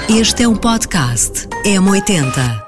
Este é um podcast M80.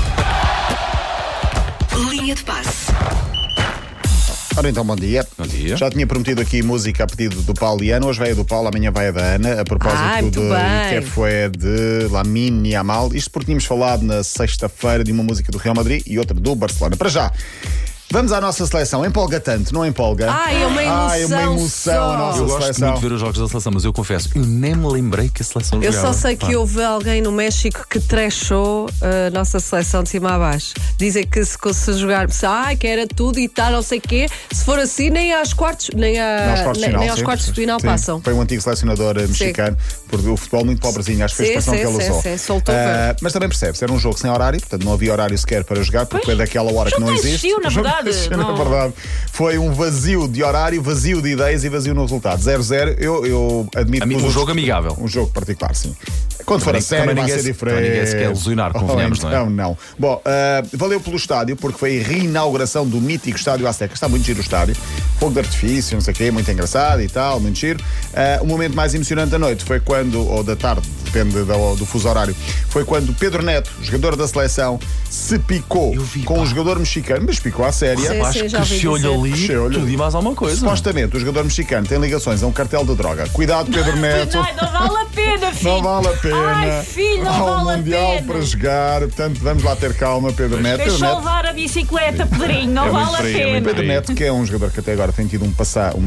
Linha de passe. Ora então, bom dia. Bom dia. Já tinha prometido aqui música a pedido do Paulo e Ana. Hoje vai a do Paulo, amanhã vai a da Ana. A propósito de que foi de Lamine Yamal. Isto porque tínhamos falado na sexta-feira de uma música do Real Madrid e outra do Barcelona. Para já, vamos à nossa seleção. Empolga tanto, não empolga? É uma emoção. É uma emoção a nossa Eu gosto seleção. muito de ver os jogos da seleção, mas eu confesso, eu nem me lembrei que a seleção Eu jogava. só sei que houve alguém no México que trashou a nossa seleção de cima a baixo. Dizem que se jogar, que era tudo e tal, não sei o quê. Se for assim, nem aos quartos, nem aos quartos de final Sim. passam. Foi um antigo selecionador mexicano, porque o futebol muito pobrezinho, acho que foi a expressão que ele usou. Sim, soltou bem. Mas também percebe-se, era um jogo sem horário, portanto não havia horário sequer para jogar, porque foi daquela hora que não existe. Existiu, na verdade. Na verdade, foi um vazio de horário, vazio de ideias e vazio no resultado. 0-0, eu admito Um jogo amigável. Um jogo particular, sim. Quando for a sério vai ser diferente. Também ninguém se quer ilusionar, convenhamos, não é? Então, não. Bom, valeu pelo estádio, porque foi a reinauguração do mítico Estádio Azteca. Está muito giro o estádio. Fogo de artifício, não sei o quê, muito engraçado e tal, muito giro. O momento mais emocionante da noite foi quando, ou da tarde, depende do fuso horário, foi quando Pedro Neto, jogador da seleção, se picou com um jogador mexicano, mas picou à séria. Sim, Acho já que ouvi cresceu-lhe ali Cresceu-lhe. tudo e mais alguma coisa. Supostamente o jogador mexicano tem ligações a um cartel de droga. Cuidado, Pedro Neto. Não vale a pena, filho. Não vale a pena. Ai, filho, não Há um vale a Mundial pena. para jogar, portanto vamos lá ter calma, Pedro Neto. Pedro Deixa eu Neto, levar a bicicleta, Pedrinho, não muito vale a por aí, é pena. muito Pedro Neto, que é um jogador que até agora tem tido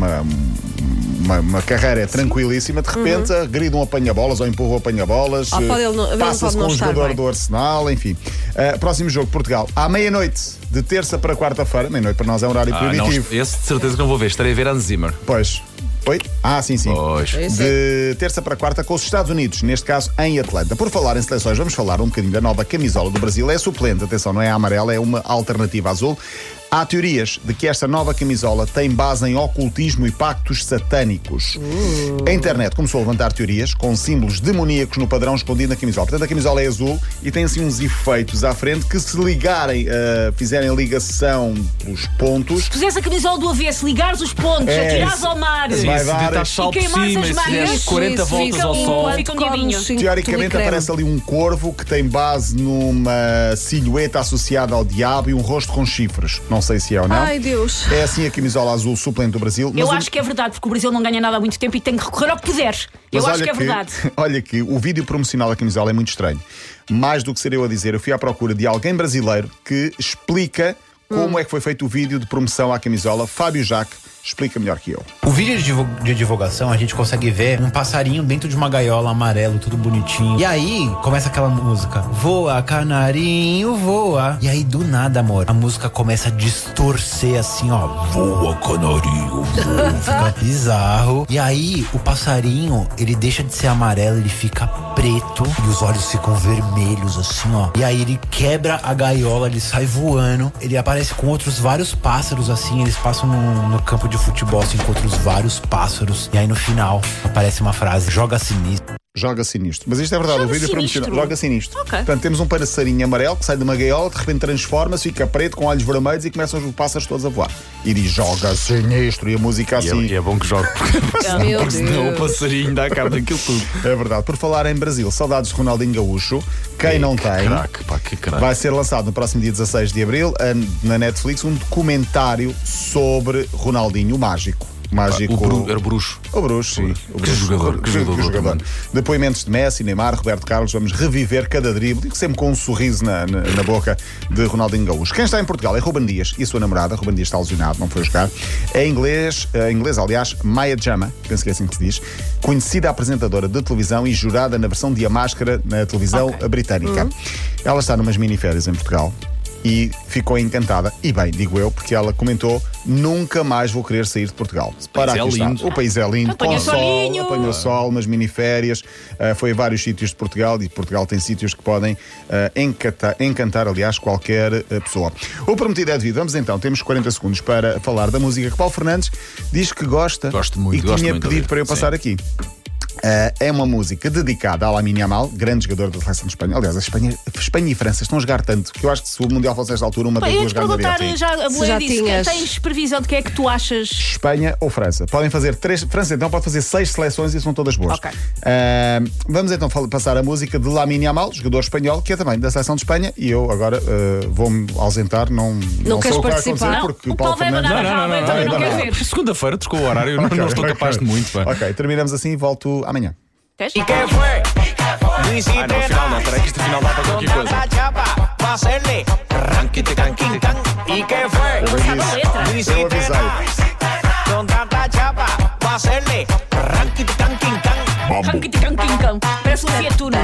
uma carreira tranquilíssima, de repente agride um apanha-bolas ou empurra o apanha-bolas, passa-se com um jogador do Arsenal, enfim. Próximo jogo, Portugal, à meia-noite, de terça para quarta-feira. Meia-noite para nós é um horário Não, proibitivo. esse de certeza que não vou ver. Estarei a ver Hans Zimmer. Pois. Oi? Sim. Pois. De terça para quarta com os Estados Unidos, neste caso em Atlanta. Por falar em seleções, vamos falar um bocadinho da nova camisola do Brasil. É suplente, atenção, não é a amarela, é uma alternativa azul. Há teorias de que esta nova camisola tem base em ocultismo e pactos satânicos. A internet começou a levantar teorias com símbolos demoníacos no padrão escondido na camisola. Portanto, a camisola é azul e tem assim uns efeitos à frente que, se ligarem, fizerem a ligação pelos pontos, Se pusesse a camisola do avesso, ligares os pontos, atirares ao mar. Vai Se dar- deitar sal E por queimares cima as e se deres mangas, 40 voltas ao sol. fica um diabinho. teoricamente aparece ali um corvo que tem base numa silhueta associada ao diabo e um rosto com chifres. Não sei se é ou não. Ai, Deus. É assim a camisola azul suplente do Brasil. Eu mas acho que é verdade, porque o Brasil não ganha nada há muito tempo e tem que recorrer ao que puder. Eu mas acho que é verdade. Olha que o vídeo promocional da camisola é muito estranho. Mais do que ser eu a dizer, eu fui à procura de alguém brasileiro que explica como é que foi feito o vídeo de promoção à camisola. Fábio Jacques explica melhor que eu. O vídeo de divulgação, a gente consegue ver um passarinho dentro de uma gaiola, amarelo, tudo bonitinho. E aí, começa aquela música. Voa, canarinho, voa. E aí, do nada, amor, a música começa a distorcer assim, ó. Voa, canarinho, voa. Fica bizarro. E aí, o passarinho, ele deixa de ser amarelo, ele fica preto. E os olhos ficam vermelhos, assim, ó. E aí, ele quebra a gaiola, ele sai voando. Ele aparece com outros vários pássaros, assim. Eles passam no campo de futebol, assim, com outros vários pássaros. E aí no final aparece uma frase: joga sinistro. Joga sinistro. Mas isto é verdade, Joga o vídeo sinistro? promocional joga sinistro. Ok. Portanto, temos um passarinho amarelo que sai de uma gaiola, de repente transforma-se, fica preto, com olhos vermelhos e começam os pássaros todos a voar. E diz: joga sinistro. E a música assim. E é bom que jogue, porque Meu senão o Deus. passarinho dá cabo daquilo tudo. É verdade. Por falar em Brasil, saudades de Ronaldinho Gaúcho. Quem não tem, Craque, pá, que craque. vai ser lançado no próximo dia 16 de abril na Netflix um documentário sobre Ronaldinho, o mágico. Era bruxo. O Bruxo, sim. O Bruxo. jogador, que jogador. Depoimentos de Messi, Neymar, Roberto Carlos. Vamos reviver cada drible, sempre com um sorriso na boca de Ronaldinho Gaúcho. Quem está em Portugal é Ruben Dias e a sua namorada. Ruben Dias está lesionado, não foi jogar. É inglês, aliás, Maya Jama, penso que é assim que se diz, conhecida apresentadora de televisão e jurada na versão de A Máscara na televisão britânica. Ela está numas miniférias em Portugal. E ficou encantada, e bem, digo eu, porque ela comentou: nunca mais vou querer sair de Portugal. país é aqui está. lindo. O país é lindo, Apanha com sol, solinho. apanhou sol, umas miniférias, foi a vários sítios de Portugal, e Portugal tem sítios que podem encantar, aliás, qualquer pessoa. O prometido é devido. Vamos então, temos 40 segundos para falar da música que Paulo Fernandes diz que gosta. Gosto muito, e que gosto tinha muito de pedido ouvir. para eu passar Sim. aqui. É uma música dedicada a Lamine Yamal, grande jogador da seleção de Espanha. Aliás, a Espanha e França estão a jogar tanto que eu acho que se o Mundial fosse nesta altura, uma das Eu ia duas te perguntar, ganharia. já a já Boleia disse, tinhas. tens previsão de quem é que tu achas? Espanha ou França. Podem fazer 3. França então pode fazer 6 seleções e são todas boas. Ok. Vamos então passar a música de Lamine Yamal, jogador espanhol, que é também da seleção de Espanha. E eu agora vou-me ausentar. Não queres sei o que vai participar? acontecer Não, porque o o Paulo Paulo vai Fernandes. mandar a também não quero ver. Segunda-feira, trocou o horário, eu não estou capaz de muito. Pá. Ok, terminamos assim e volto amanhã. Queres? ¿Y qué fue? No hiciste Ah, no, afinal não, peraí que isto afinal dá para qualquer con coisa. tanta chapa pa' hacerle ranquite canquin can. ¿Y qué fue? Eu sabe a letra. No Eu hiciste avisei. con tanta chapa pa' hacerle ranquite canquin can. Ranquiticanquincão. Parece um Fiat Uno.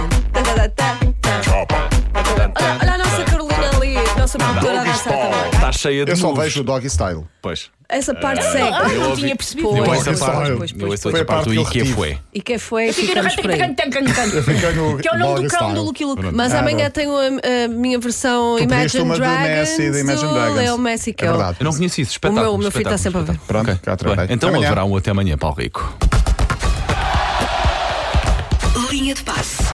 Olha a nossa Carolina ali, nossa produtora a dançar também. Está cheia de Eu só moves. vejo o Doggy Style. Pois. Essa parte segue. Não ouvi- tinha percebido. Pois, Eu ouço pois, essa parte. pois, Eu pois, ouço Foi outra a parte parte do que eu I que retive. foi. E que foi, Eu fico no ficamos por aí. ranquiticancancancan. Fiquei no Que é o nome Doggy do cão Style. do Lucky Luke. Mas amanhã tenho a minha versão Tu pediste Imagine uma do Dragons Messi, da Imagine do Dragons. Leo Messi, que É é o- verdade. Eu não conheci isso. O Espetáculo. meu filho está sempre a ver. Pronto, Ok. cá trabalhei. Bem, então Até amanhã. haverá um até amanhã, Paulo Rico. Linha de passe.